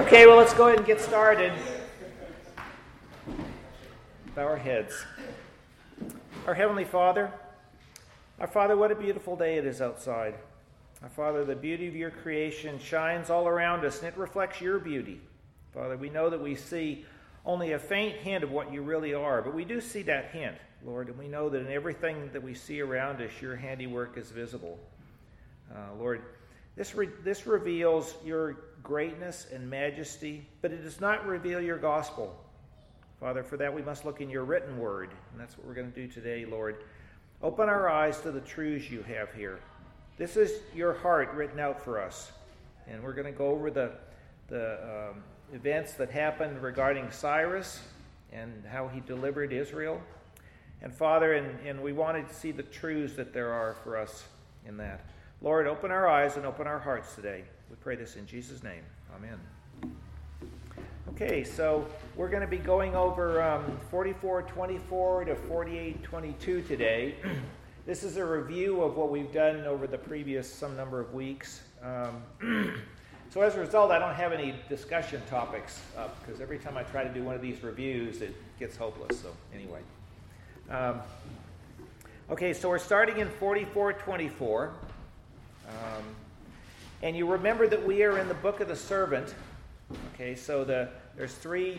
Okay, well, let's go ahead and get started. Bow our heads. Our Heavenly Father, what a beautiful day it is outside. Our Father, the beauty of your creation shines all around us, and it reflects your beauty. Father, we know that we see only a faint hint of what you really are, but we do see that hint, Lord, and we know that in everything that we see around us, your handiwork is visible. Lord, this reveals your greatness and majesty, but it does not reveal your gospel. Father, for that we must look in your written word, and that's what we're going to do today, Lord. Open our eyes to the truths you have here. This is your heart written out for us, and we're going to go over the events that happened regarding Cyrus and how he delivered Israel. And Father, and we wanted to see the truths that there are for us in that. Lord, open our eyes and open our hearts today. We pray this in Jesus' name. Amen. Okay, so we're going to be going over 44:24 to 48:22 today. This is a review of what we've done over the previous some number of weeks. So as a result, I don't have any discussion topics up, because every time I try to do one of these reviews, it gets hopeless. So anyway. Okay, so we're starting in 44:24. And you remember that we are in the book of the servant. Okay, so there's three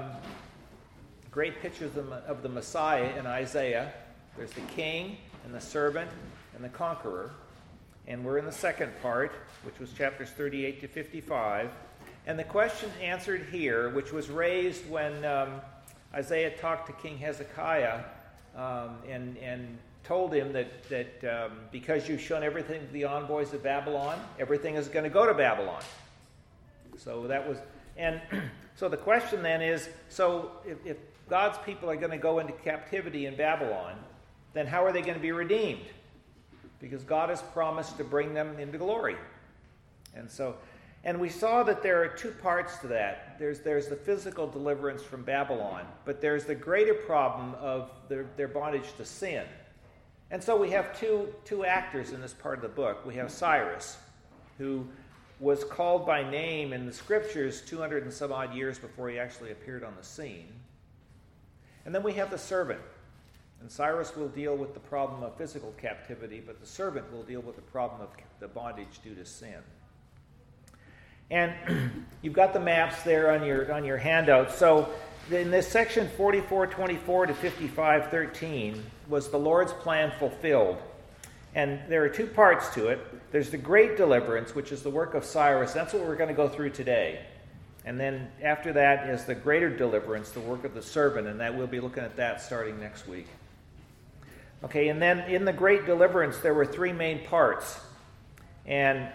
great pictures of the Messiah in Isaiah. There's the king and the servant and the conqueror. And we're in the second part, which was chapters 38 to 55. And the question answered here, which was raised when Isaiah talked to King Hezekiah and told him that because you've shown everything to the envoys of Babylon, everything is going to go to Babylon. So that was, and so the question then is, so if God's people are going to go into captivity in Babylon, then how are they going to be redeemed? Because God has promised to bring them into glory. And we saw that there are two parts to that. There's the physical deliverance from Babylon, but there's the greater problem of their bondage to sin. And so we have two actors in this part of the book. We have Cyrus, who was called by name in the scriptures 200 and some odd years before he actually appeared on the scene. And then we have the servant. And Cyrus will deal with the problem of physical captivity, but the servant will deal with the problem of the bondage due to sin. And you've got the maps there on your handout. So in this section 44:24 to 55:13 was the Lord's plan fulfilled. And there are two parts to it. There's the great deliverance, which is the work of Cyrus. That's what we're going to go through today. And then after that is the greater deliverance, the work of the servant, and that we'll be looking at that starting next week. Okay, and then in the great deliverance there were three main parts. And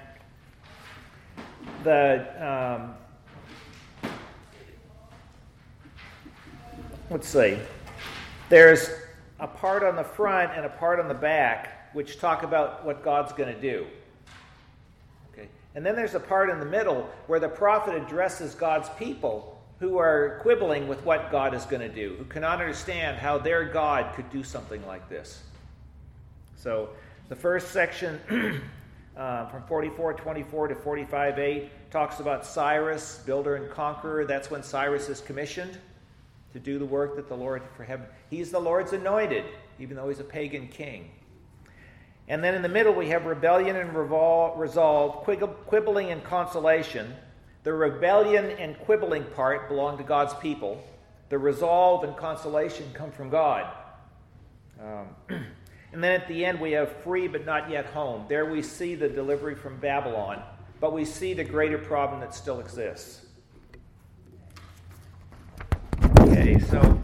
let's see. There's a part on the front and a part on the back which talk about what God's going to do. Okay. And then there's a part in the middle where the prophet addresses God's people who are quibbling with what God is going to do, who cannot understand how their God could do something like this. So the first section from 44:24 to 45:8 talks about Cyrus, builder and conqueror. That's when Cyrus is commissioned to do the work that the Lord for heaven. He's the Lord's anointed, even though he's a pagan king. And then in the middle we have rebellion and resolve, quibbling and consolation. The rebellion and quibbling part belong to God's people. The resolve and consolation come from God. And then at the end we have free but not yet home. There we see the delivery from Babylon, but we see the greater problem that still exists. Okay, so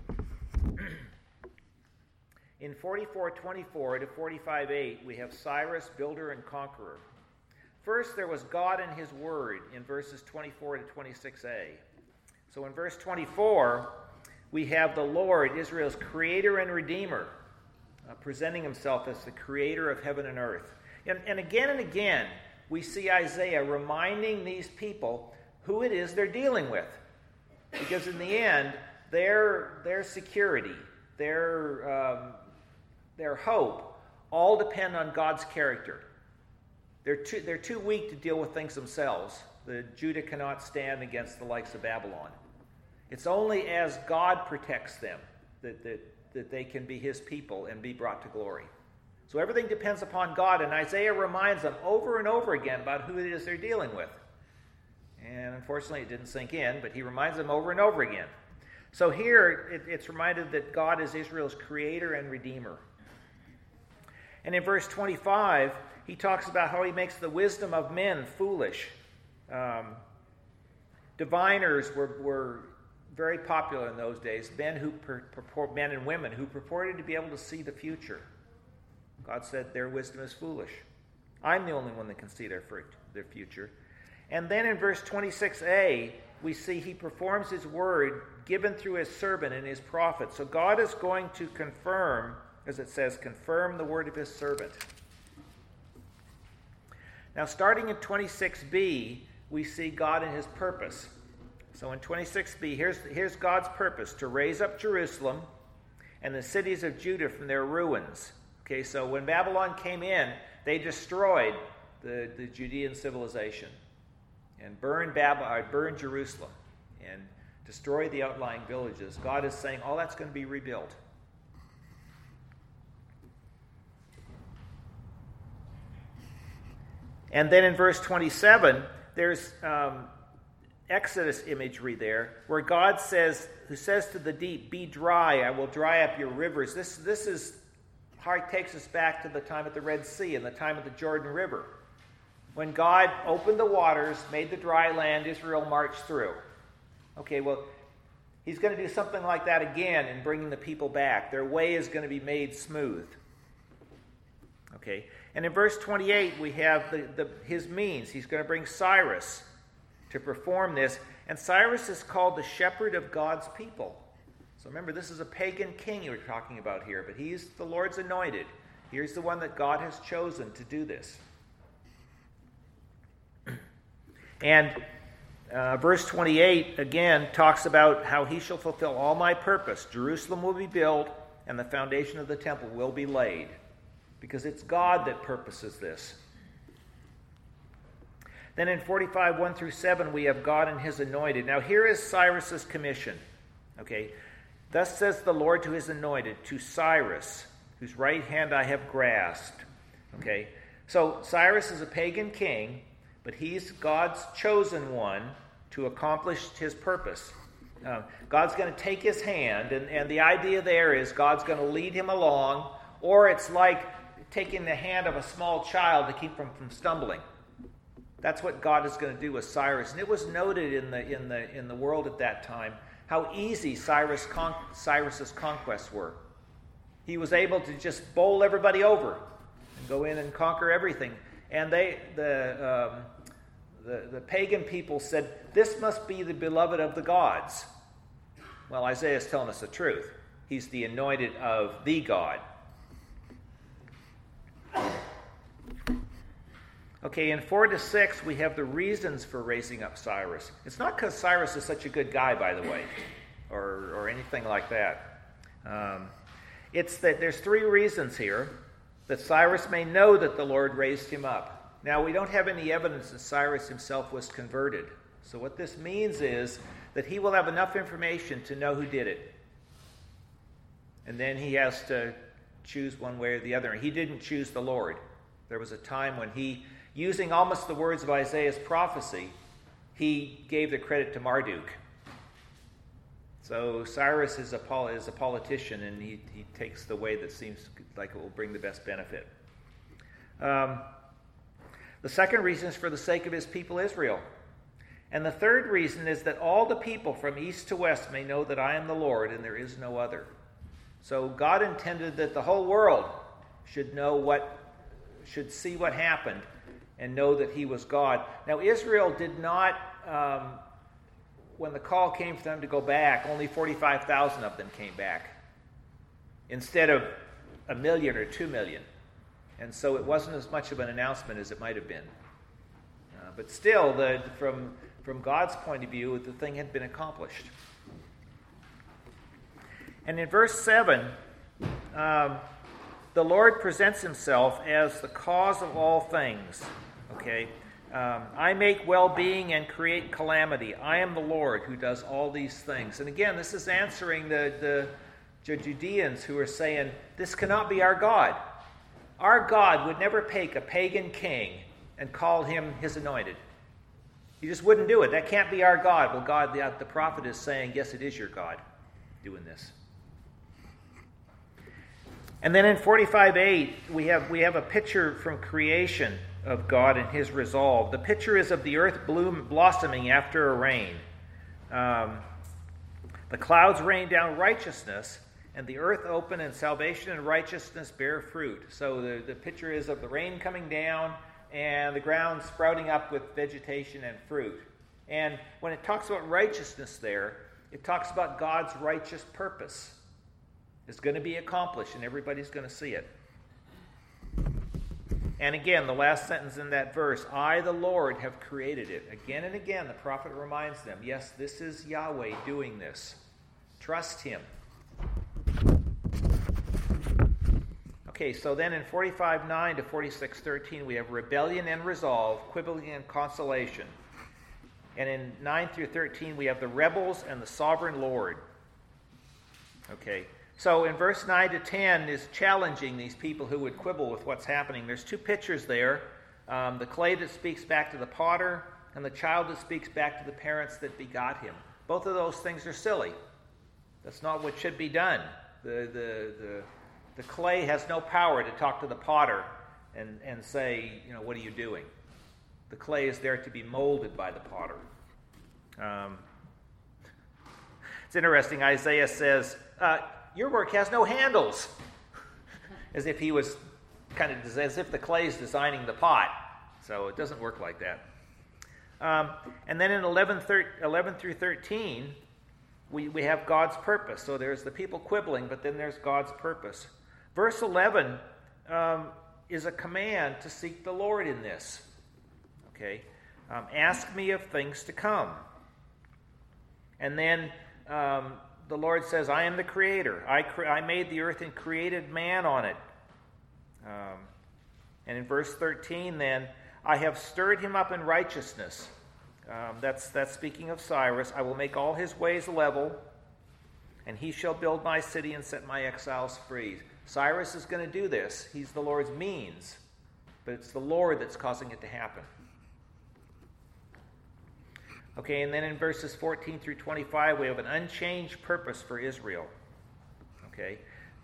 in 44:24 to 45:8, we have Cyrus, builder and conqueror. First, there was God and his word in verses 24 to 26a. So in verse 24, we have the Lord, Israel's creator and redeemer, presenting himself as the creator of heaven and earth. And again, we see Isaiah reminding these people who it is they're dealing with. Because in the end, their security, their hope, all depend on God's character. They're too weak to deal with things themselves. Judah cannot stand against the likes of Babylon. It's only as God protects them that they can be his people and be brought to glory. So everything depends upon God, and Isaiah reminds them over and over again about who it is they're dealing with. And unfortunately, it didn't sink in, but he reminds them over and over again. So here, it's reminded that God is Israel's creator and redeemer. And in verse 25, he talks about how he makes the wisdom of men foolish. Diviners were very popular in those days, men and women who purported to be able to see the future. God said their wisdom is foolish. I'm the only one that can see their future. And then in verse 26a, we see he performs his word given through his servant and his prophet. So God is going to confirm, as it says, confirm the word of his servant. Now, starting in 26b, we see God and his purpose. So in 26b, here's God's purpose: to raise up Jerusalem and the cities of Judah from their ruins. Okay, so when Babylon came in, they destroyed the Judean civilization and burned Jerusalem and destroyed the outlying villages. God is saying all that's going to be rebuilt. And then in verse 27, there's Exodus imagery there, where God says, who says to the deep, "Be dry, I will dry up your rivers." This is how it takes us back to the time at the Red Sea and the time of the Jordan River. When God opened the waters, made the dry land, Israel marched through. Okay, well, he's going to do something like that again in bringing the people back. Their way is going to be made smooth. Okay, and in verse 28, we have his means. He's going to bring Cyrus to perform this. And Cyrus is called the shepherd of God's people. So remember, this is a pagan king we're talking about here, but he's the Lord's anointed. Here's the one that God has chosen to do this. And verse 28, again, talks about how he shall fulfill all my purpose. Jerusalem will be built, and the foundation of the temple will be laid. Because it's God that purposes this. Then in 45, 1 through 7, we have God and his anointed. Now here is Cyrus's commission. Okay, thus says the Lord to his anointed, to Cyrus, whose right hand I have grasped. Okay, so Cyrus is a pagan king, but he's God's chosen one to accomplish his purpose. God's going to take his hand, and the idea there is God's going to lead him along, or it's like taking the hand of a small child to keep him from stumbling. That's what God is going to do with Cyrus. And it was noted in the world at that time how easy Cyrus's conquests were. He was able to just bowl everybody over and go in and conquer everything. And the pagan people said, "This must be the beloved of the gods." Well, Isaiah is telling us the truth. He's the anointed of the God. Okay, in 4 to 6, we have the reasons for raising up Cyrus. It's not because Cyrus is such a good guy, by the way, or anything like that. It's that there's 3 reasons here: that Cyrus may know that the Lord raised him up. Now, we don't have any evidence that Cyrus himself was converted. So what this means is that he will have enough information to know who did it. And then he has to choose one way or the other. He didn't choose the Lord. There was a time when he, using almost the words of Isaiah's prophecy, he gave the credit to Marduk. So Cyrus is a politician, and he takes the way that seems like it will bring the best benefit. The second reason is for the sake of his people Israel. And the third reason is that all the people from east to west may know that I am the Lord and there is no other. So God intended that the whole world should see what happened and know that he was God. Now, Israel did not, when the call came for them to go back, only 45,000 of them came back instead of 1 million or 2 million. And so it wasn't as much of an announcement as it might have been. But still, from God's point of view, the thing had been accomplished. And in verse 7, the Lord presents himself as the cause of all things. Okay, I make well-being and create calamity. I am the Lord who does all these things. And again, this is answering the Judeans who are saying, this cannot be our God. Our God would never take a pagan king and call him his anointed. He just wouldn't do it. That can't be our God. Well, God, the prophet is saying, yes, it is your God doing this. And then in 45:8, we have a picture from creation of God and his resolve. The picture is of the earth blossoming after a rain. The clouds rain down righteousness, and the earth open, and salvation and righteousness bear fruit. So the picture is of the rain coming down and the ground sprouting up with vegetation and fruit. And when it talks about righteousness there, it talks about God's righteous purpose. It's going to be accomplished, and everybody's going to see it. And again, the last sentence in that verse, I, the Lord, have created it. Again and again, the prophet reminds them, yes, this is Yahweh doing this. Trust him. Okay, so then in 45:9 to 46:13, we have rebellion and resolve, quibbling and consolation. And in 9 through 13, we have the rebels and the sovereign Lord. Okay, so in verse 9 to 10 is challenging these people who would quibble with what's happening. There's two pictures there. The clay that speaks back to the potter, and the child that speaks back to the parents that begot him. Both of those things are silly. That's not what should be done. The clay has no power to talk to the potter and say, what are you doing? The clay is there to be molded by the potter. It's interesting, Isaiah says, your work has no handles. As if he was as if the clay is designing the pot. So it doesn't work like that. And then in 11 through 13, we have God's purpose. So there's the people quibbling, but then there's God's purpose. Verse 11 is a command to seek the Lord in this. Okay, ask me of things to come. And then the Lord says, I am the creator. I made the earth and created man on it. And in verse 13 then, I have stirred him up in righteousness. That's speaking of Cyrus. I will make all his ways level, and he shall build my city and set my exiles free. Cyrus is going to do this. He's the Lord's means, but it's the Lord that's causing it to happen. Okay, and then in verses 14 through 25, we have an unchanged purpose for Israel. Okay,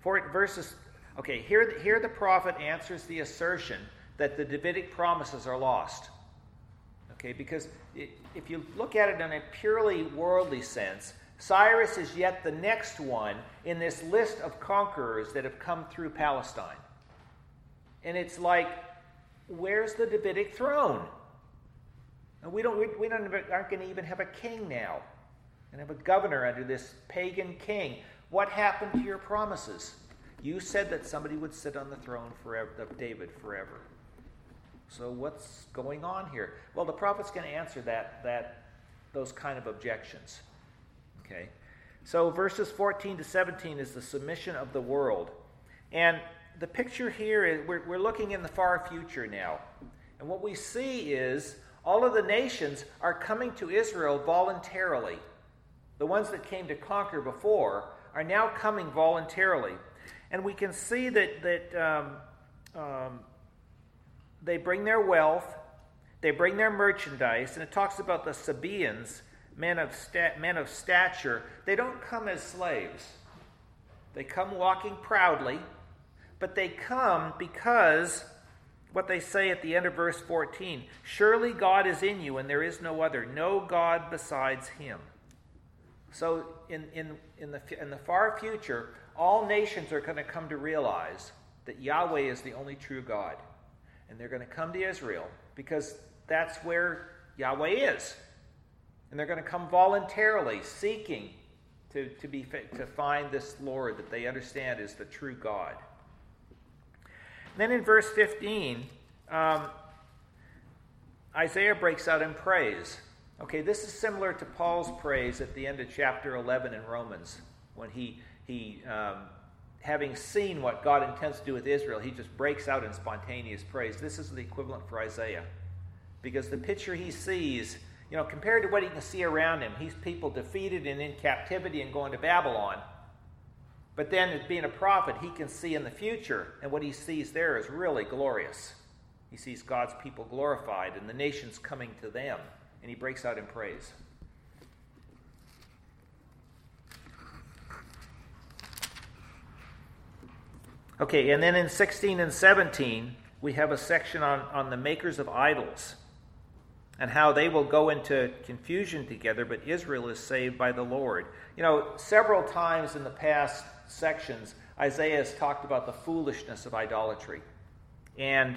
here the prophet answers the assertion that the Davidic promises are lost. Okay, because if you look at it in a purely worldly sense, Cyrus is yet the next one in this list of conquerors that have come through Palestine. And it's like, where's the Davidic throne? And we aren't going to even have a king now, and have a governor under this pagan king. What happened to your promises? You said that somebody would sit on the throne forever, of David forever. So what's going on here? Well, the prophet's going to answer those kind of objections. Okay, so verses 14 to 17 is the submission of the world, and the picture here is we're looking in the far future now, and what we see is all of the nations are coming to Israel voluntarily. The ones that came to conquer before are now coming voluntarily. And we can see that they bring their wealth, they bring their merchandise, and it talks about the Sabaeans, men of stature. They don't come as slaves. They come walking proudly, but they come because what they say at the end of verse 14, surely God is in you and there is no other, no God besides him. So in the far future, all nations are going to come to realize that Yahweh is the only true God. And they're going to come to Israel because that's where Yahweh is. And they're going to come voluntarily, seeking to find this Lord that they understand is the true God. Then in verse 15, Isaiah breaks out in praise. Okay, this is similar to Paul's praise at the end of chapter 11 in Romans, when he having seen what God intends to do with Israel, he just breaks out in spontaneous praise. This is the equivalent for Isaiah. because the picture he sees, compared to what he can see around him, he's people defeated and in captivity and going to Babylon. But then, being a prophet, he can see in the future, and what he sees there is really glorious. He sees God's people glorified and the nations coming to them, and he breaks out in praise. Okay, and then in 16 and 17, we have a section on the makers of idols and how they will go into confusion together, but Israel is saved by the Lord. Several times in the past sections, Isaiah has talked about the foolishness of idolatry. And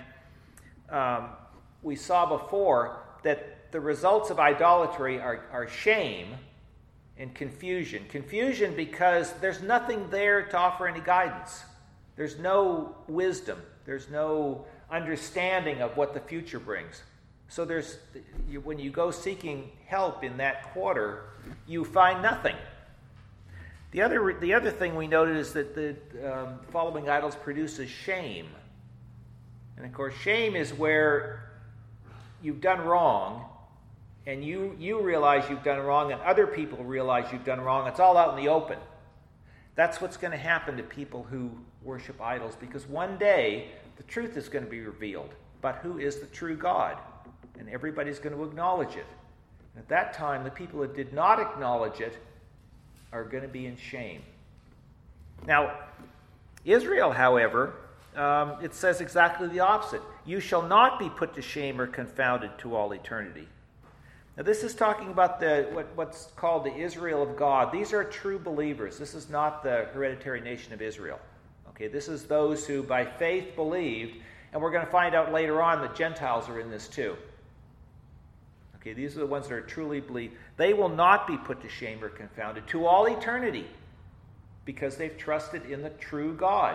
we saw before that the results of idolatry are shame and confusion. Confusion because there's nothing there to offer any guidance. There's no wisdom. There's no understanding of what the future brings. So when you go seeking help in that quarter, you find nothing. The other thing we noted is that the following idols produces shame. And of course, shame is where you've done wrong, and you realize you've done wrong, and other people realize you've done wrong. It's all out in the open. That's what's going to happen to people who worship idols, because one day the truth is going to be revealed about who is the true God, and everybody's going to acknowledge it. And at that time, the people that did not acknowledge it are going to be in shame. Now, Israel, however, it says exactly the opposite. You shall not be put to shame or confounded to all eternity. Now, this is talking about what's called the Israel of God. These are true believers. This is not the hereditary nation of Israel. Okay, this is those who by faith believed, and we're going to find out later on that Gentiles are in this too. Okay, these are the ones that are truly believed. They will not be put to shame or confounded to all eternity because they've trusted in the true God.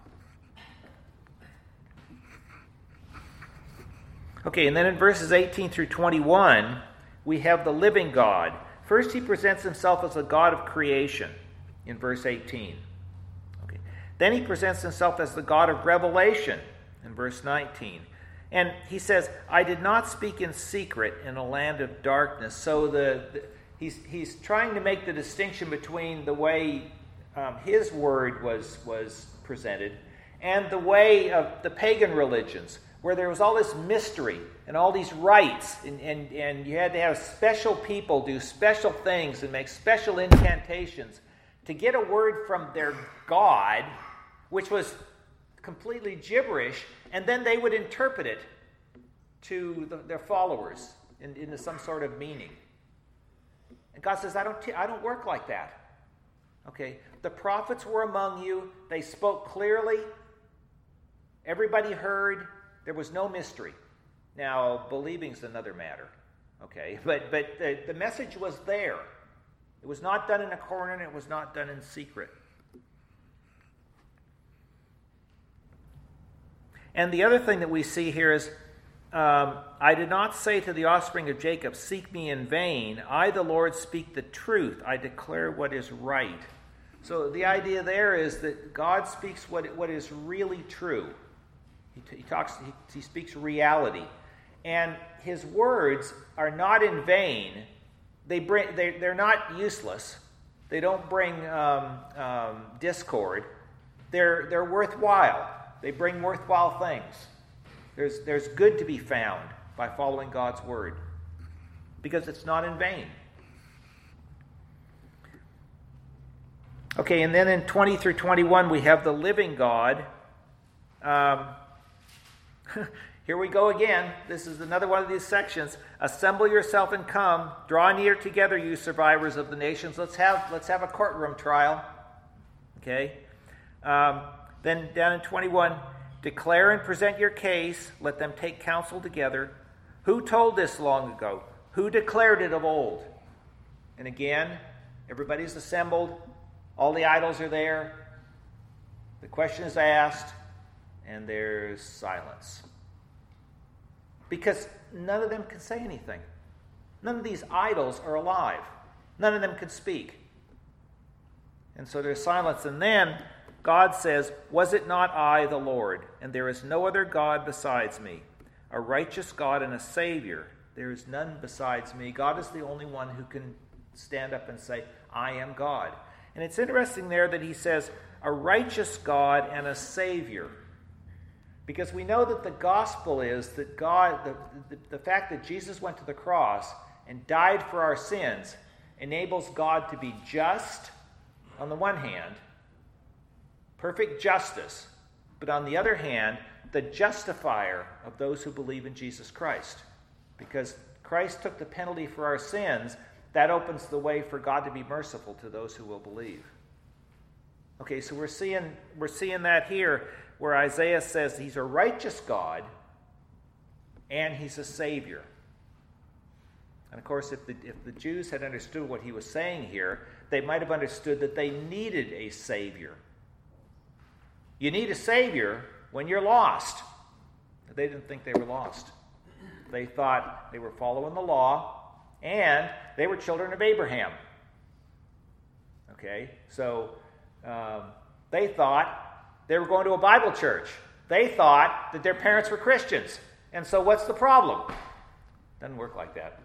Okay, and then in verses 18 through 21, we have the living God. First, he presents himself as the God of creation in verse 18. Okay. Then he presents himself as the God of revelation in verse 19. And he says, I did not speak in secret in a land of darkness. So he's trying to make the distinction between the way his word was presented and the way of the pagan religions, where there was all this mystery and all these rites, and you had to have special people do special things and make special incantations to get a word from their God, which was completely gibberish, and then they would interpret it to their followers into some sort of meaning. And God says, I don't work like that. Okay, the prophets were among you. They spoke clearly. Everybody heard. There was no mystery. Now, believing's another matter. Okay, but the message was there. It was not done in a corner, and it was not done in secret. And the other thing that we see here is, I did not say to the offspring of Jacob, seek me in vain. I, the Lord, speak the truth. I declare what is right. So the idea there is that God speaks what is really true. He speaks reality. And his words are not in vain. They're not useless. They don't bring discord. They're worthwhile. They bring worthwhile things. There's good to be found by following God's word, because it's not in vain. Okay, and then in 20 through 21 we have the living God. Here we go again. This is another one of these sections. Assemble yourself and come. Draw near together, you survivors of the nations. Let's have a courtroom trial. Okay. Then down in 21, declare and present your case. Let them take counsel together. Who told this long ago? Who declared it of old? And again, everybody's assembled. All the idols are there. The question is asked, and there's silence. Because none of them can say anything. None of these idols are alive. None of them can speak. And so there's silence. And then God says, was it not I, the Lord, and there is no other God besides me? a righteous God and a Savior. There is none besides me. God is the only one who can stand up and say, I am God. And it's interesting there that he says, a righteous God and a Savior. Because we know that the gospel is that God, the fact that Jesus went to the cross and died for our sins enables God to be just on the one hand, perfect justice, but on the other hand, the justifier of those who believe in Jesus Christ. Because Christ took the penalty for our sins, that opens the way for God to be merciful to those who will believe. Okay, so we're seeing that here, where Isaiah says he's a righteous God and he's a Savior. And of course, if the Jews had understood what he was saying here, they might have understood that they needed a Savior. You need a Savior when you're lost. They didn't think they were lost. They thought they were following the law, and they were children of Abraham. Okay, so they thought they were going to a Bible church. They thought that their parents were Christians. And so what's the problem? Doesn't work like that.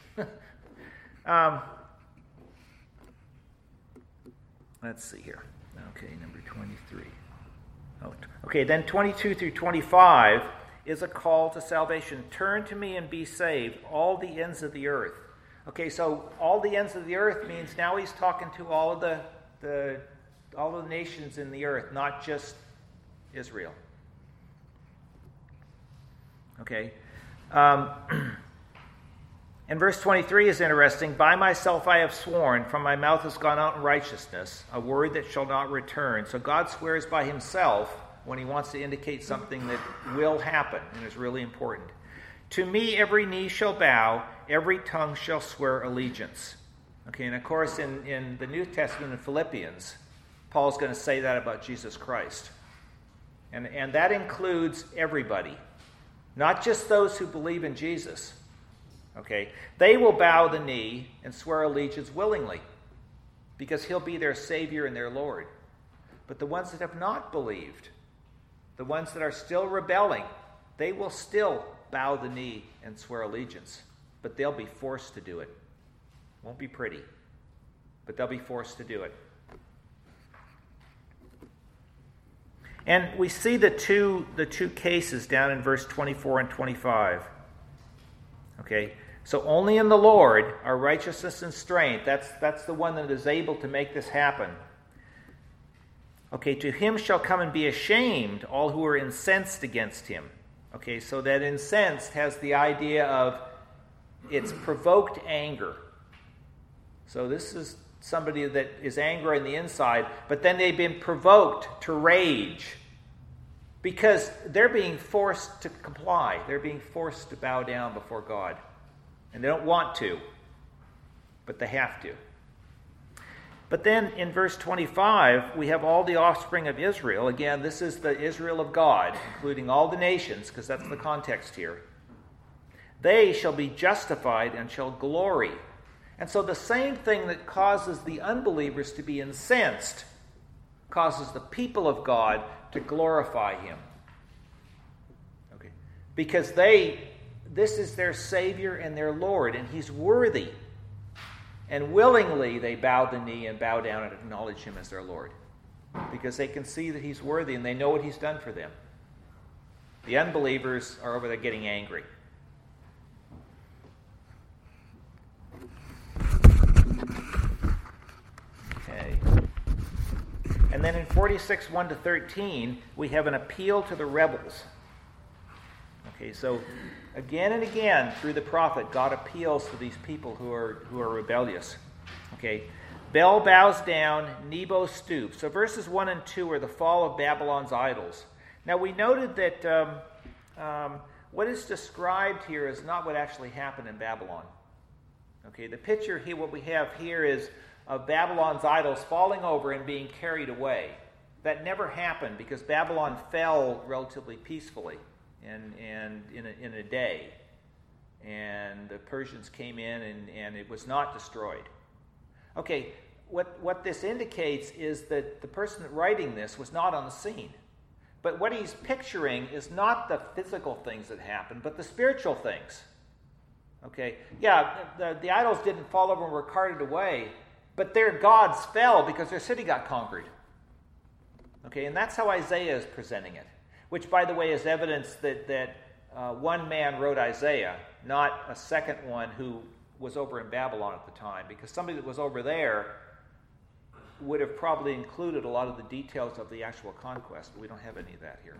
Let's see here. Okay, number 23. Okay, then 22 through 25 is a call to salvation. Turn to me and be saved, all the ends of the earth. Okay, so all the ends of the earth means now he's talking to all of the nations in the earth, not just Israel. Okay. And verse 23 is interesting. By myself I have sworn, from my mouth has gone out in righteousness, a word that shall not return. So God swears by himself when he wants to indicate something that will happen and is really important. To me every knee shall bow, every tongue shall swear allegiance. Okay, and of course in the New Testament in Philippians, Paul's going to say that about Jesus Christ. And that includes everybody, not just those who believe in Jesus. Okay, they will bow the knee and swear allegiance willingly because he'll be their Savior and their Lord. But the ones that have not believed, the ones that are still rebelling, they will still bow the knee and swear allegiance. But they'll be forced to do it. Won't be pretty, but they'll be forced to do it. And we see the two cases down in verse 24 and 25. Okay, so only in the Lord are righteousness and strength. That's the one that is able to make this happen. Okay, to him shall come and be ashamed all who are incensed against him. Okay, so that incensed has the idea of it's provoked anger. So this is somebody that is angry on the inside, but then they've been provoked to rage because they're being forced to comply. They're being forced to bow down before God. And they don't want to, but they have to. But then in verse 25, we have all the offspring of Israel. Again, this is the Israel of God, including all the nations, because that's the context here. They shall be justified and shall glory. And so the same thing that causes the unbelievers to be incensed causes the people of God to glorify him. Okay. Because this is their Savior and their Lord, and he's worthy. And willingly they bow the knee and bow down and acknowledge him as their Lord. Because they can see that he's worthy and they know what he's done for them. The unbelievers are over there getting angry. Okay. And then in 46, 1 to 13, we have an appeal to the rebels. Okay, so again and again through the prophet, God appeals to these people who are rebellious. Okay, Bel bows down, Nebo stoops. So verses 1 and 2 are the fall of Babylon's idols. Now we noted that what is described here is not what actually happened in Babylon. Okay, the picture here, what we have here is of Babylon's idols falling over and being carried away. That never happened because Babylon fell relatively peacefully and in a day. And the Persians came in and it was not destroyed. Okay, what this indicates is that the person writing this was not on the scene. But what he's picturing is not the physical things that happen, but the spiritual things. Okay, yeah, the idols didn't fall over and were carted away, but their gods fell because their city got conquered. Okay, and that's how Isaiah is presenting it, which, by the way, is evidence that one man wrote Isaiah, not a second one who was over in Babylon at the time, because somebody that was over there would have probably included a lot of the details of the actual conquest, but we don't have any of that here.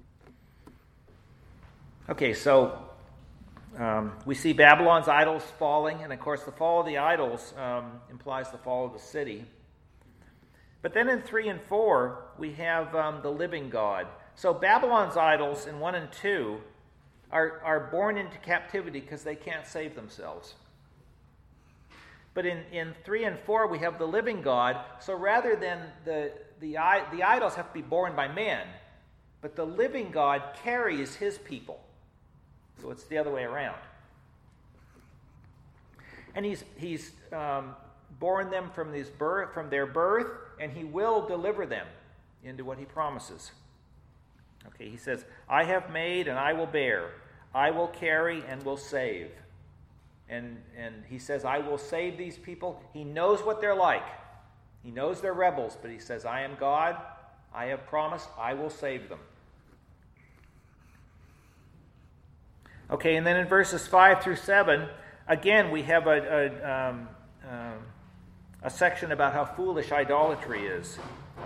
Okay, so we see Babylon's idols falling, and of course the fall of the idols implies the fall of the city. But then in 3 and 4, we have the living God. So Babylon's idols in 1 and 2 are born into captivity because they can't save themselves. But in 3 and 4, we have the living God. So rather than the idols have to be born by men, but the living God carries his people. So it's the other way around. And he's born them from their birth, and he will deliver them into what he promises. Okay, he says, I have made and I will bear. I will carry and will save. And he says, I will save these people. He knows what they're like. He knows they're rebels, but he says, I am God. I have promised. I will save them. Okay, and then in verses 5 through 7, again, we have a section about how foolish idolatry is.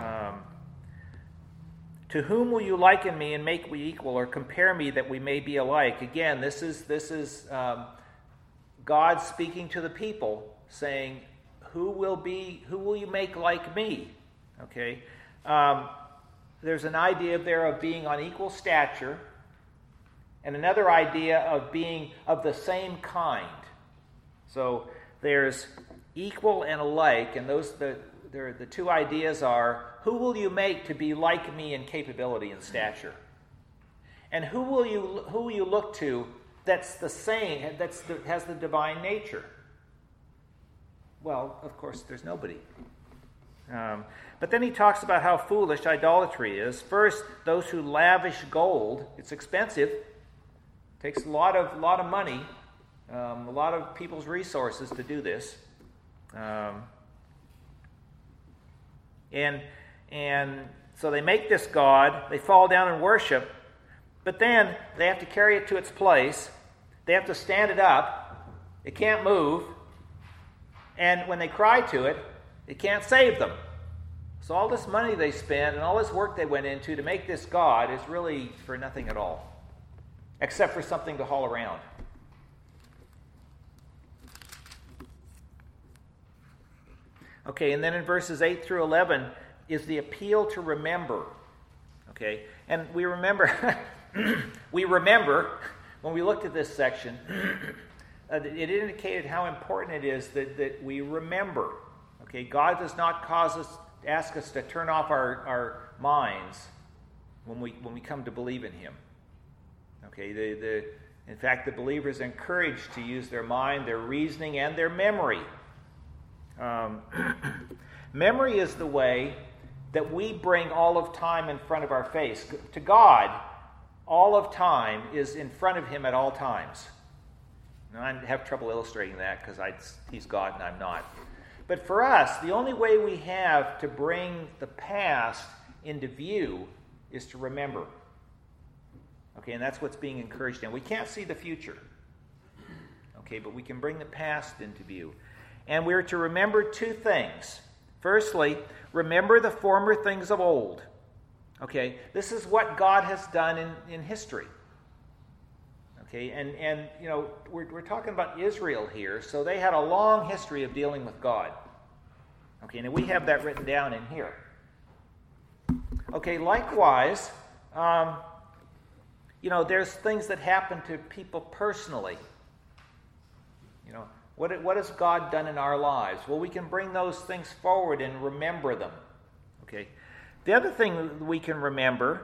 To whom will you liken me and make me equal, or compare me that we may be alike? Again, this is God speaking to the people, saying, "Who will you make like me?" Okay, there's an idea there of being on equal stature, and another idea of being of the same kind. So there's equal and alike, and the two ideas are: who will you make to be like me in capability and stature, and who will you look to that's the same, has the divine nature? Well, of course, there's nobody. But then he talks about how foolish idolatry is. First, those who lavish gold. It's expensive. Takes a lot of money, a lot of people's resources to do this. And so they make this god, they fall down and worship, but then they have to carry it to its place. They have to stand it up. It can't move. And when they cry to it, it can't save them. So all this money they spend and all this work they went into to make this god is really for nothing at all, except for something to haul around. Okay, and then in verses 8 through 11 is the appeal to remember. Okay, and we remember when we looked at this section, it indicated how important it is that we remember. Okay, God does not ask us to turn off our minds when we come to believe in Him. Okay, in fact, the believer is encouraged to use their mind, their reasoning, and their memory. Memory is the way that we bring all of time in front of our face. To God, all of time is in front of Him at all times. Now, I have trouble illustrating that because He's God and I'm not. But for us, the only way we have to bring the past into view is to remember. Okay, and that's what's being encouraged in. We can't see the future. Okay, but we can bring the past into view. And we're to remember two things. Firstly, remember the former things of old. Okay, this is what God has done in history. Okay, and you know, we're talking about Israel here, so they had a long history of dealing with God. Okay, now we have that written down in here. Okay, likewise, you know, there's things that happen to people personally. You know, what has God done in our lives? Well, we can bring those things forward and remember them. Okay. The other thing we can remember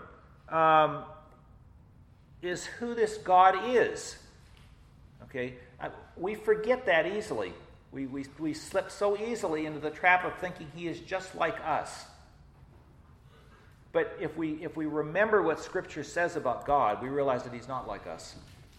is who this God is. Okay. We forget that easily. We slip so easily into the trap of thinking He is just like us. But if we remember what Scripture says about God, we realize that he's not like us.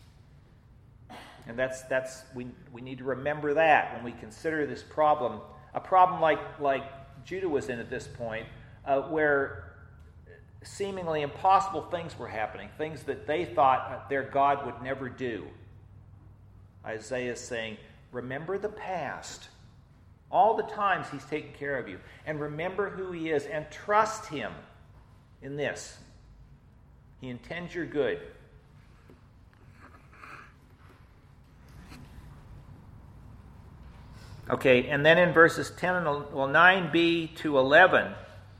And we need to remember that when we consider this problem, a problem like Judah was in at this point, where seemingly impossible things were happening, things that they thought their God would never do. Isaiah is saying, remember the past. All the times he's taken care of you. And remember who he is and trust him in this. He intends your good. Okay, and then in verses 9b to 11,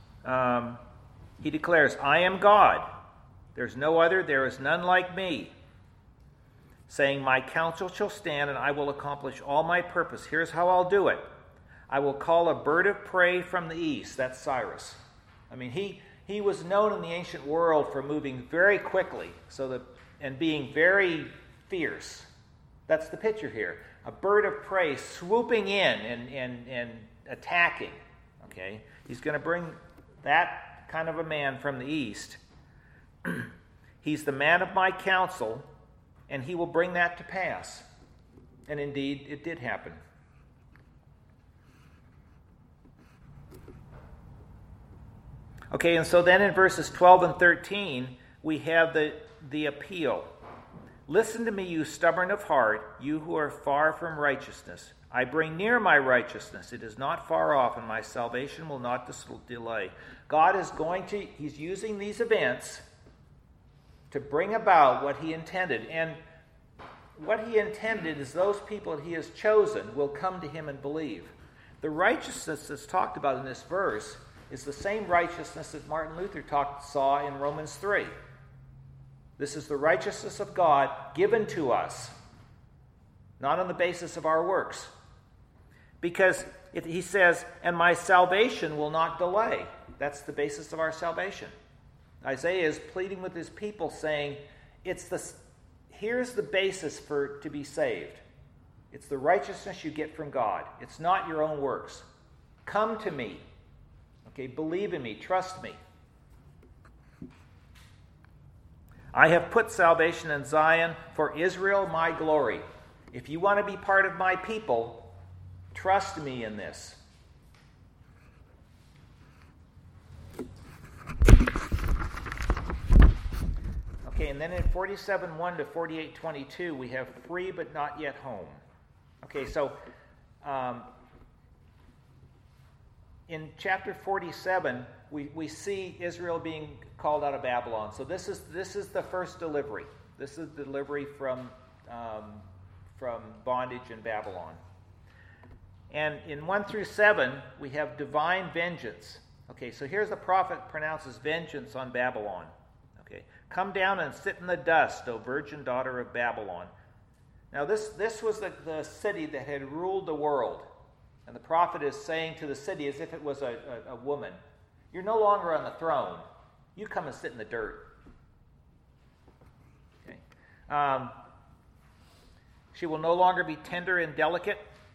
he declares, I am God. There's no other, there is none like me. Saying, my counsel shall stand, and I will accomplish all my purpose. Here's how I'll do it. I will call a bird of prey from the east. That's Cyrus. I mean, he was known in the ancient world for moving very quickly and being very fierce. That's the picture here. A bird of prey swooping in and attacking. Okay? He's going to bring that kind of a man from the east. He's the man of my counsel, and he will bring that to pass. And indeed, it did happen. Okay, and so then in verses 12 and 13, we have the appeal. Listen to me, you stubborn of heart, you who are far from righteousness. I bring near my righteousness. It is not far off, and my salvation will not delay. God is he's using these events to bring about what he intended. And what he intended is those people that he has chosen will come to him and believe. The righteousness that's talked about in this verse is the same righteousness that Martin Luther saw in Romans 3. This is the righteousness of God given to us, not on the basis of our works. Because he says, and my salvation will not delay. That's the basis of our salvation. Isaiah is pleading with his people, saying, here's the basis to be saved. It's the righteousness you get from God. It's not your own works. Come to me. Okay, believe in me, trust me. I have put salvation in Zion, for Israel my glory. If you want to be part of my people, trust me in this. Okay, and then in 47:1 to 48:22, we have free but not yet home. Okay, so in chapter 47, we see Israel being called out of Babylon. So this is the first delivery. This is the delivery from bondage in Babylon. And in 1 through 7, we have divine vengeance. Okay, so here's the prophet pronounces vengeance on Babylon. Okay, come down and sit in the dust, O virgin daughter of Babylon. Now this was the city that had ruled the world. And the prophet is saying to the city as if it was a woman, you're no longer on the throne. You come and sit in the dirt. Okay. She will no longer be tender and delicate,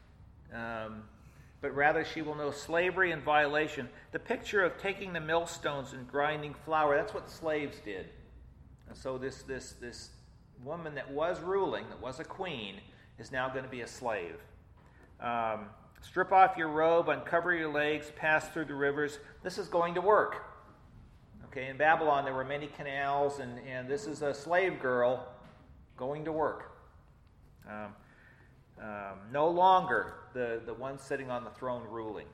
but rather she will know slavery and violation. The picture of taking the millstones and grinding flour, that's what slaves did. And so this woman that was ruling, that was a queen, is now going to be a slave. Strip off your robe, uncover your legs, pass through the rivers. This is going to work. Okay, in Babylon there were many canals, and this is a slave girl going to work. No longer the one sitting on the throne ruling.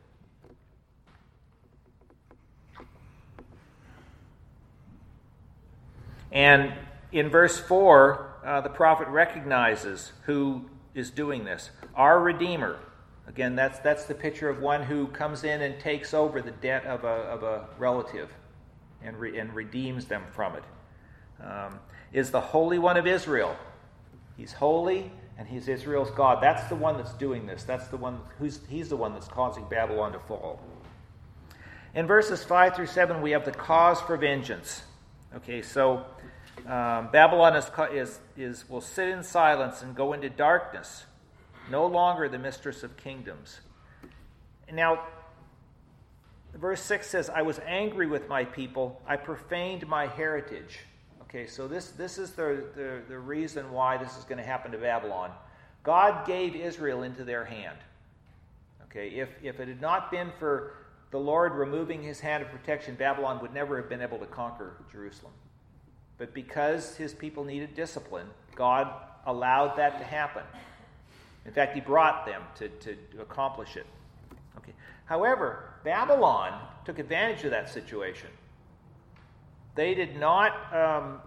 And in verse 4, the prophet recognizes who is doing this. Our Redeemer. Again, that's the picture of one who comes in and takes over the debt of a relative and redeems them from it. Is the Holy One of Israel. He's holy and he's Israel's God. That's the one that's doing this. That's the one he's the one that's causing Babylon to fall. In verses 5 through 7, we have the cause for vengeance. Okay, so Babylon will sit in silence and go into darkness. No longer the mistress of kingdoms. Now, Verse 6 says, I was angry with my people. I profaned my heritage. Okay, so this is the reason why this is going to happen to Babylon. God gave Israel into their hand. Okay, if it had not been for the Lord removing his hand of protection, Babylon would never have been able to conquer Jerusalem. But because his people needed discipline, God allowed that to happen. In fact, he brought them to accomplish it. Okay. However, Babylon took advantage of that situation. They did not,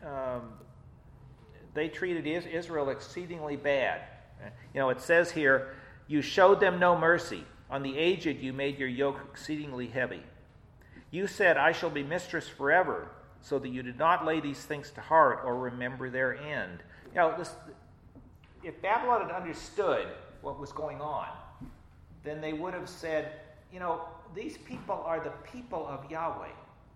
they treated Israel exceedingly bad. It says here, you showed them no mercy. On the aged you made your yoke exceedingly heavy. You said, I shall be mistress forever, so that you did not lay these things to heart or remember their end. If Babylon had understood what was going on, then they would have said, these people are the people of Yahweh.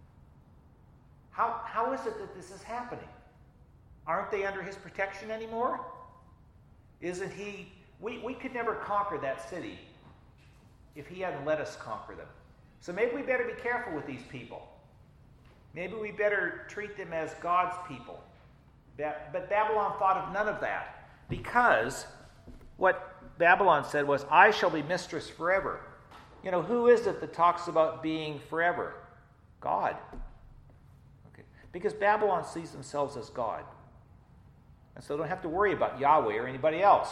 How is it that this is happening? Aren't they under his protection anymore? Isn't he... We could never conquer that city if he hadn't let us conquer them. So maybe we better be careful with these people. Maybe we better treat them as God's people. But Babylon thought of none of that, because what Babylon said was, I shall be mistress forever. Who is it that talks about being forever? God. Okay. Because Babylon sees themselves as God. And so they don't have to worry about Yahweh or anybody else.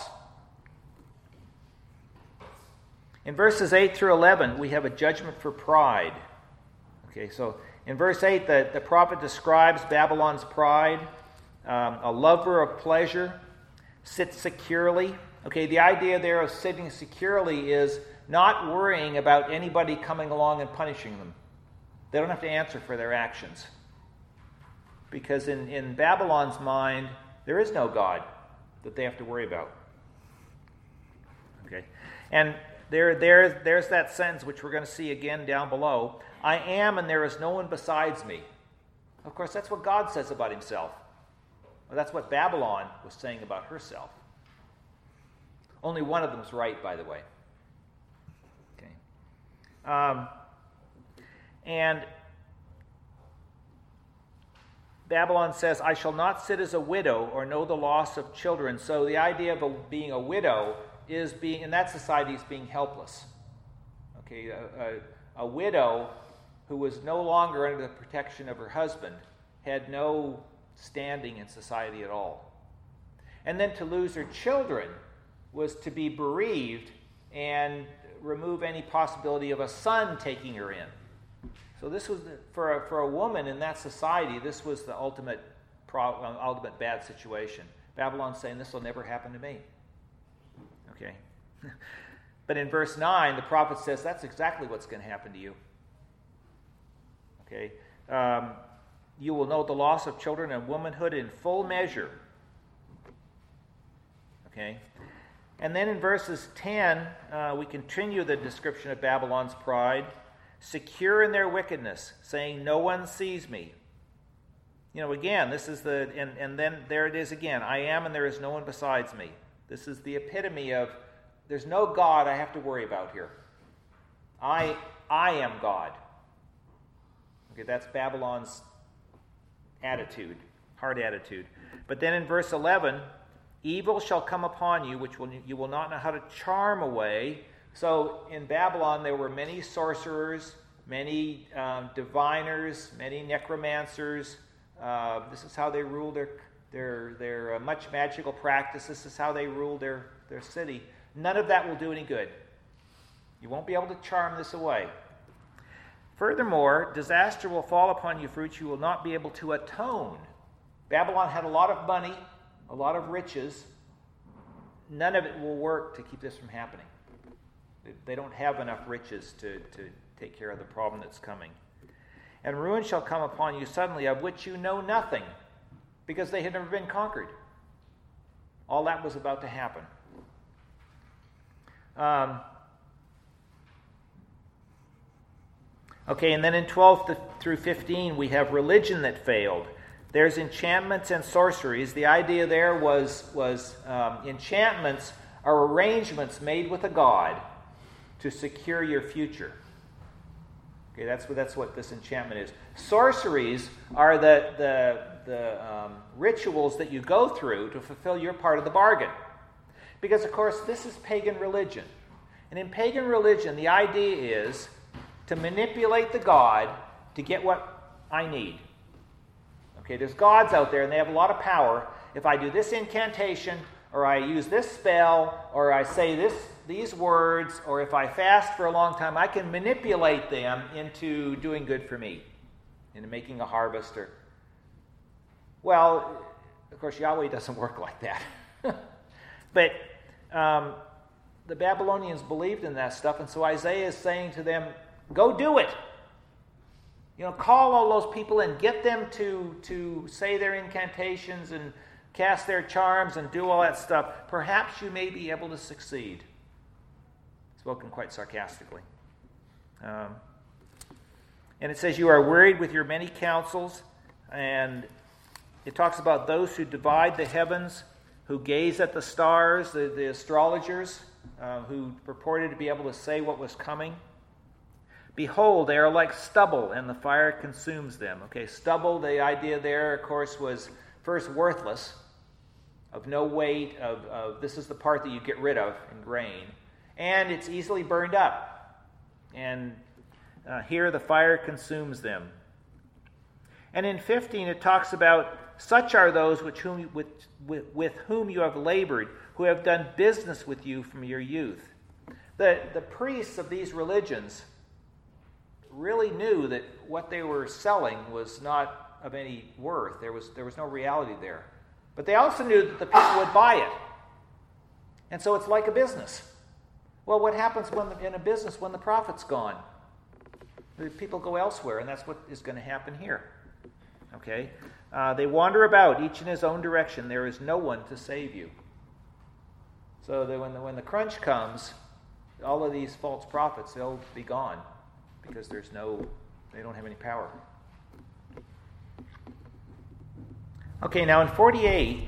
In verses 8 through 11, we have a judgment for pride. Okay, so in verse 8, the prophet describes Babylon's pride. A lover of pleasure, sits securely. Okay, the idea there of sitting securely is not worrying about anybody coming along and punishing them. They don't have to answer for their actions. Because in Babylon's mind, there is no God that they have to worry about. Okay, and there's that sentence which we're going to see again down below. I am, and there is no one besides me. Of course, that's what God says about himself. Well, that's what Babylon was saying about herself. Only one of them is right, by the way. Okay. And Babylon says, I shall not sit as a widow or know the loss of children. So the idea of being a widow is being, in that society, is being helpless. Okay, a widow who was no longer under the protection of her husband had no standing in society at all. And then to lose her children was to be bereaved and remove any possibility of a son taking her in. So this was, for a woman in that society, this was the ultimate bad situation. Babylon's saying, this will never happen to me. Okay. But in verse 9, the prophet says, that's exactly what's going to happen to you. Okay. You will know the loss of children and womanhood in full measure. Okay. And then in verses 10, we continue the description of Babylon's pride. Secure in their wickedness, saying, no one sees me. Again, this is and then there it is again. I am, and there is no one besides me. This is the epitome of, there's no God I have to worry about here. I am God. Okay, that's Babylon's attitude, hard attitude. But then in verse 11, evil shall come upon you, which you will not know how to charm away. So in Babylon there were many sorcerers, many diviners, many necromancers. This is how they ruled their much magical practice. This is how they ruled their city. None of that will do any good. You won't be able to charm this away. Furthermore, disaster will fall upon you for which you will not be able to atone. Babylon had a lot of money, a lot of riches. None of it will work to keep this from happening. They don't have enough riches to take care of the problem that's coming. And ruin shall come upon you suddenly, of which you know nothing, because they had never been conquered. All that was about to happen. Okay, and then in 12 through 15, we have religion that failed. There's enchantments and sorceries. The idea there was enchantments are arrangements made with a god to secure your future. Okay, that's what this enchantment is. Sorceries are the rituals that you go through to fulfill your part of the bargain. Because, of course, this is pagan religion. And in pagan religion, the idea is to manipulate the god to get what I need. Okay, there's gods out there, and they have a lot of power. If I do this incantation, or I use this spell, or I say these words, or if I fast for a long time, I can manipulate them into doing good for me, into making a harvest. Well, of course, Yahweh doesn't work like that. But the Babylonians believed in that stuff, and so Isaiah is saying to them, go do it. Call all those people and get them to say their incantations and cast their charms and do all that stuff. Perhaps you may be able to succeed. Spoken quite sarcastically. And it says, you are wearied with your many counsels, and it talks about those who divide the heavens, who gaze at the stars, the astrologers, who purported to be able to say what was coming. Behold, they are like stubble, and the fire consumes them. Okay, stubble, the idea there, of course, was first worthless, of no weight, of this is the part that you get rid of in grain, and it's easily burned up. And here the fire consumes them. And in 15 it talks about, such are those with whom you have labored, who have done business with you from your youth. The priests of these religions really knew that what they were selling was not of any worth. There was no reality there. But they also knew that the people would buy it. And so it's like a business. Well, what happens in a business when the profit's gone? The people go elsewhere, and that's what is going to happen here. Okay? They wander about, each in his own direction. There is no one to save you. So that when the crunch comes, all of these false prophets, they'll be gone. Because they don't have any power. Okay, now in 48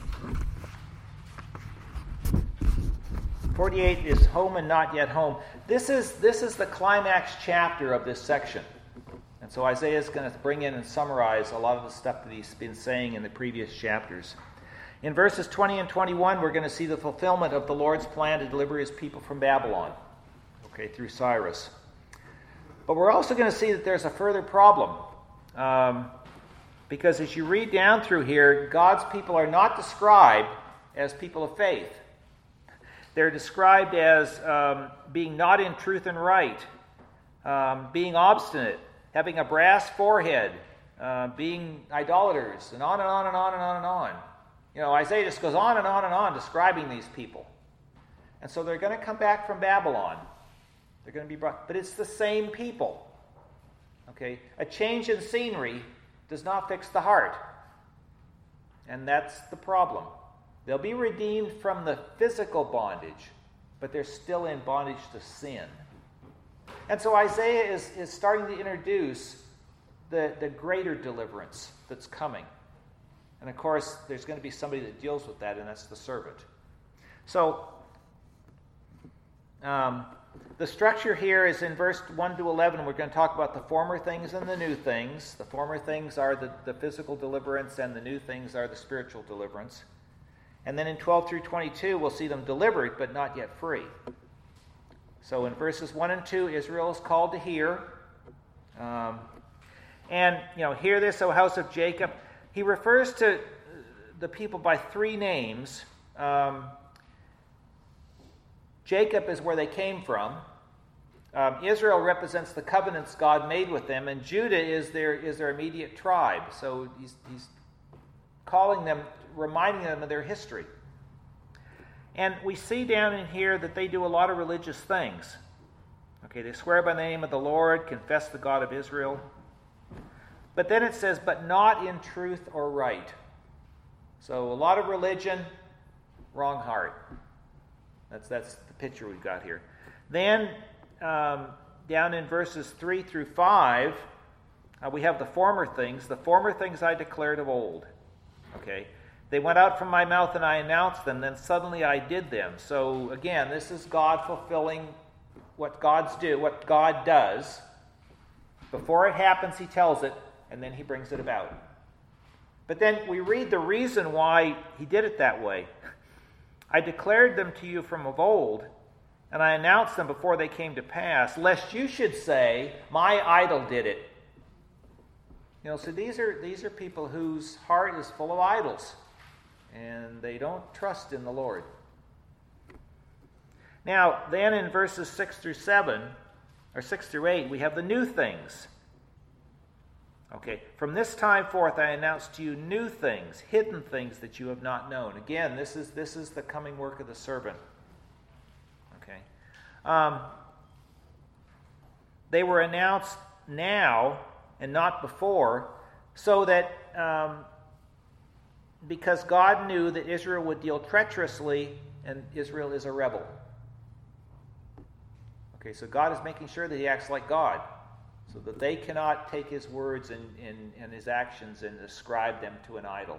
is home and not yet home. This is the climax chapter of this section. And so Isaiah is going to bring in and summarize a lot of the stuff that he's been saying in the previous chapters. In verses 20 and 21, we're going to see the fulfillment of the Lord's plan to deliver his people from Babylon, okay, through Cyrus. But we're also going to see that there's a further problem. Because as you read down through here, God's people are not described as people of faith. They're described as being not in truth and right, being obstinate, having a brass forehead, being idolaters, and on and on and on and on and on. Isaiah just goes on and on describing these people. And so they're going to come back from Babylon. They're going to be brought, but it's the same people. Okay? A change in scenery does not fix the heart. And that's the problem. They'll be redeemed from the physical bondage, but they're still in bondage to sin. And so Isaiah is starting to introduce the greater deliverance that's coming. And of course, there's going to be somebody that deals with that, and that's the servant. So, the structure here is in verse 1 to 11. We're going to talk about the former things and the new things. The former things are the physical deliverance, and the new things are the spiritual deliverance. And then in 12 through 22, we'll see them delivered, but not yet free. So in verses 1 and 2, Israel is called to hear. Hear this, O house of Jacob. He refers to the people by three names. Jacob is where they came from. Israel represents the covenants God made with them, and Judah is their immediate tribe. So he's calling them, reminding them of their history. And we see down in here that they do a lot of religious things. Okay, they swear by the name of the Lord, confess the God of Israel. But then it says, but not in truth or right. So a lot of religion, wrong heart. That's the picture we've got here. Then, down in verses 3 through 5, we have the former things. The former things I declared of old. Okay? They went out from my mouth and I announced them, then suddenly I did them. So, again, this is God fulfilling what God does. Before it happens, he tells it, and then he brings it about. But then we read the reason why he did it that way. I declared them to you from of old, and I announced them before they came to pass, lest you should say, my idol did it. So these are people whose heart is full of idols, and they don't trust in the Lord. Now, then in verses 6 through 7, or 6 through 8, we have the new things. Okay, from this time forth I announce to you new things, hidden things that you have not known. Again, this is the coming work of the servant. Okay, they were announced now and not before, so that because God knew that Israel would deal treacherously, and Israel is a rebel. Okay, so God is making sure that he acts like God, so that they cannot take his words and his actions and ascribe them to an idol.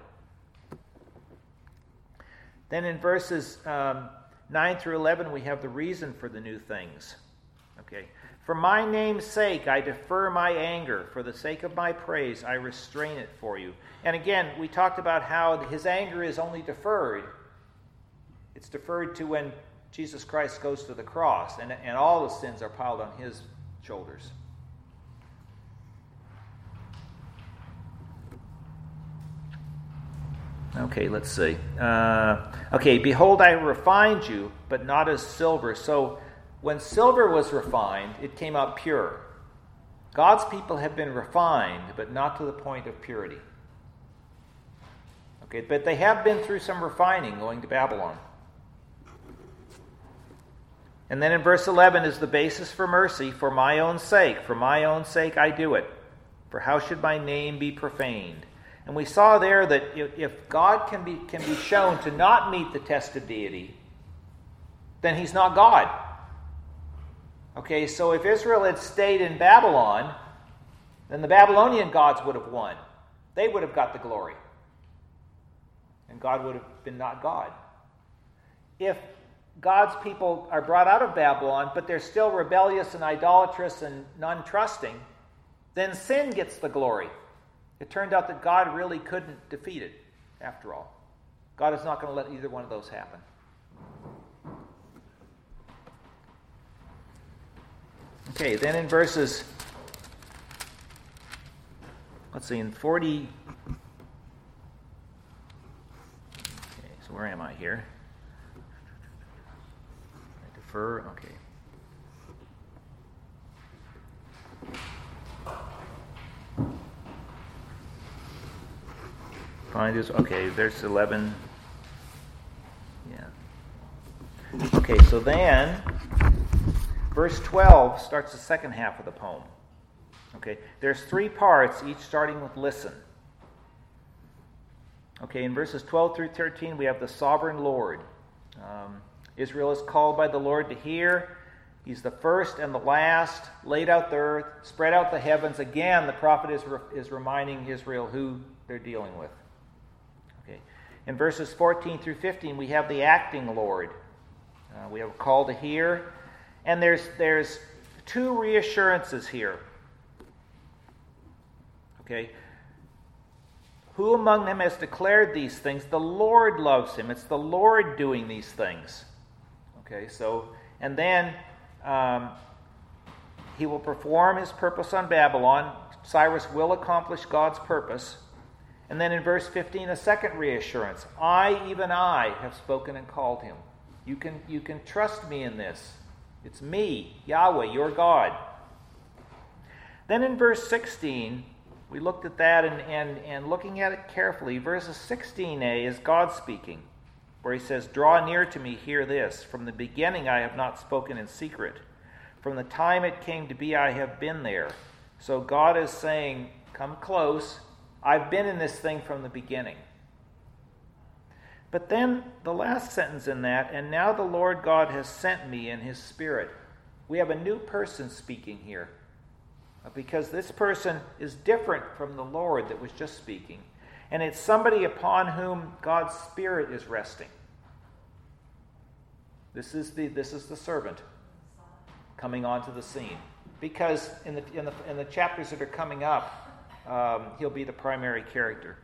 Then in verses 9 through 11, we have the reason for the new things. Okay, for my name's sake, I defer my anger. For the sake of my praise, I restrain it for you. And again, we talked about how his anger is only deferred. It's deferred to when Jesus Christ goes to the cross, and all the sins are piled on his shoulders. Okay, let's see. Behold, I refined you, but not as silver. So when silver was refined, it came out pure. God's people have been refined, but not to the point of purity. Okay, but they have been through some refining going to Babylon. And then in verse 11 is the basis for mercy. For my own sake I do it. For how should my name be profaned? And we saw there that if God can be shown to not meet the test of deity, then he's not God. Okay, so if Israel had stayed in Babylon, then the Babylonian gods would have won. They would have got the glory. And God would have been not God. If God's people are brought out of Babylon, but they're still rebellious and idolatrous and non-trusting, then sin gets the glory. It turned out that God really couldn't defeat it, after all. God is not going to let either one of those happen. Okay, then in verses, in 40... Okay, so where am I here? I defer, okay. Find this, okay, there's 11. Yeah. Okay, so then, verse 12 starts the second half of the poem. Okay, there's 3 parts, each starting with listen. Okay, in verses 12 through 13, we have the sovereign Lord. Israel is called by the Lord to hear. He's the first and the last, laid out the earth, spread out the heavens. Again, the prophet is reminding Israel who they're dealing with. Okay, in verses 14 through 15, we have the acting Lord. We have a call to hear. And there's 2 reassurances here. Okay. Who among them has declared these things? The Lord loves him. It's the Lord doing these things. Okay, so, and then he will perform his purpose on Babylon. Cyrus will accomplish God's purpose. And then in verse 15, a second reassurance. Even I, have spoken and called him. You can trust me in this. It's me, Yahweh, your God. Then in verse 16, we looked at that and looking at it carefully. Verses 16a is God speaking, where he says, "Draw near to me, hear this. From the beginning I have not spoken in secret. From the time it came to be, I have been there." So God is saying, come close. I've been in this thing from the beginning. But then the last sentence in that, "And now the Lord God has sent me in his Spirit." We have a new person speaking here, because this person is different from the Lord that was just speaking. And it's somebody upon whom God's Spirit is resting. This is the servant coming onto the scene. because in the chapters that are coming up, he'll be the primary character.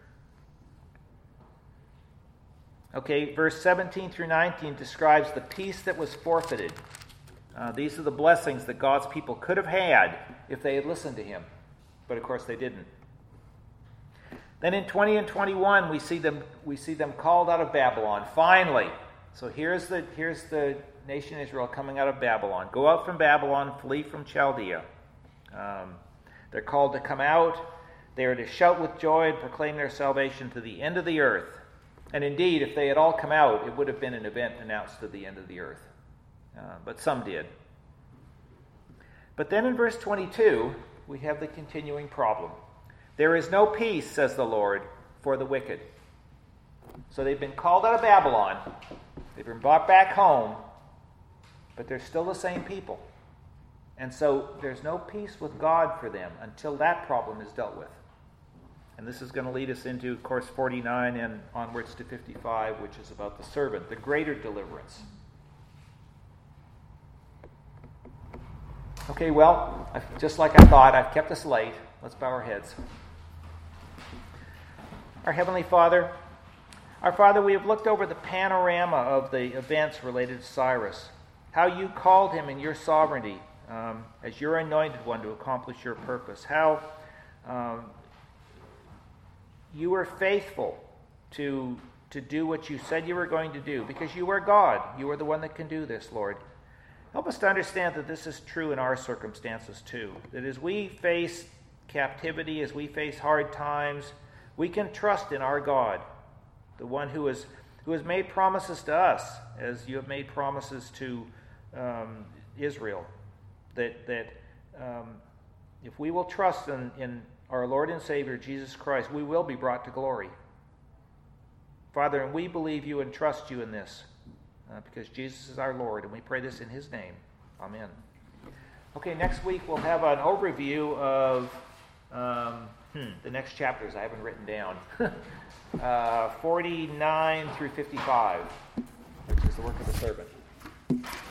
Okay, verse 17 through 19 describes the peace that was forfeited. These are the blessings that God's people could have had if they had listened to him. But of course they didn't. Then in 20 and 21, we see them called out of Babylon. Finally. So here's the nation Israel coming out of Babylon. Go out from Babylon, flee from Chaldea. They're called to come out. They are to shout with joy and proclaim their salvation to the end of the earth. And indeed, if they had all come out, it would have been an event announced to the end of the earth. But some did. But then in verse 22, we have the continuing problem. There is no peace, says the Lord, for the wicked. So they've been called out of Babylon. They've been brought back home. But they're still the same people. And so there's no peace with God for them until that problem is dealt with. And this is going to lead us into, of course, 49 and onwards to 55, which is about the servant, the greater deliverance. Okay, well, just like I thought, I've kept us late. Let's bow our heads. Our Heavenly Father, we have looked over the panorama of the events related to Cyrus, how you called him in your sovereignty as your anointed one to accomplish your purpose, how you were faithful to do what you said you were going to do, because you are God. You are the one that can do this, Lord. Help us to understand that this is true in our circumstances too, that as we face captivity, as we face hard times, we can trust in our God, the one who has made promises to us, as you have made promises to Israel, that if we will trust in our Lord and Savior, Jesus Christ, we will be brought to glory. Father, and we believe you and trust you in this, because Jesus is our Lord, and we pray this in his name. Amen. Okay, next week we'll have an overview of the next chapters I haven't written down. 49 through 55, which is the work of the servant.